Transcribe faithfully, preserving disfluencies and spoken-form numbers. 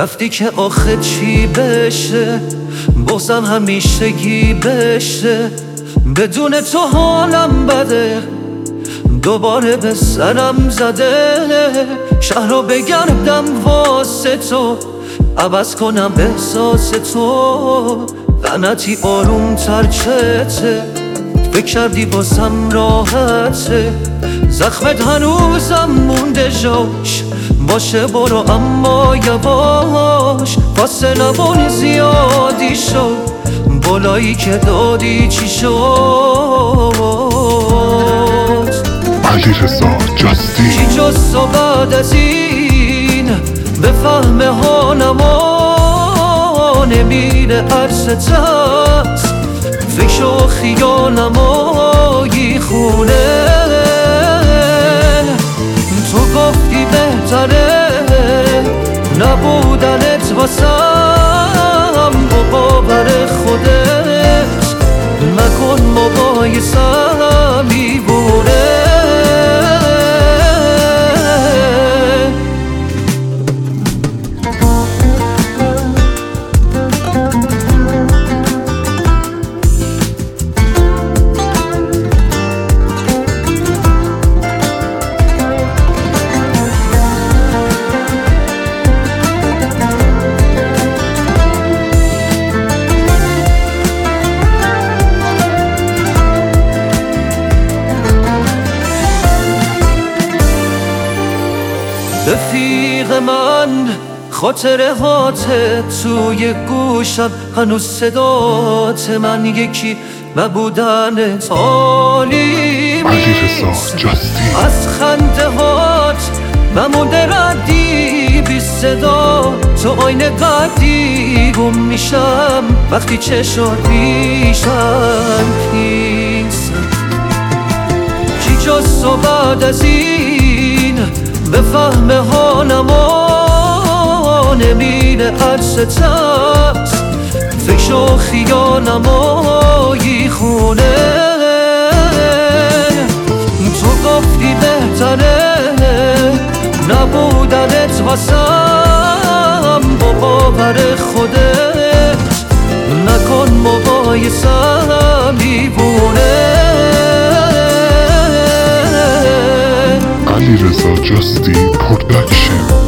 رفتی که آخه چی بشه، بغضم همیشگی بشه. بدون تو حالم بده، دوباره به سرم زده. شهر رو بگردم واسه تو، عوض کنم احساس تو. لعنتی آروم تر چته، فکر کردی بازم راحته. زخمت هنوزم مونده جاش، باشه برو اما یواش. فاصلمون زیادی شد، بالایی که دادی چی شد؟ علیرضا جستی چی جز تو بعد از این بفهم حالمو، نمیره عکست هست فکر و خیالمو خونه. تو گفتی بهتره نبودنت واسم، با باور خودت نکن مقایسه میبونه. رفیق من خاطره هات توی گوشم، هنوز صدات من یکی نبودنت عالی علیرضا جستی از خنده هات نمونده ردی بی صدا. تو آینه قدی گم میشم وقتی چشات میشن پیس. چی جز تو بعد از این بفهم حالمو، نمیره عکست هست فکر و خیالمو خونه. تو گفتی بهتره نبودنت واسم، با باور خودت نکن مقایسه میبونه. علیرضا جستی پروداکشن.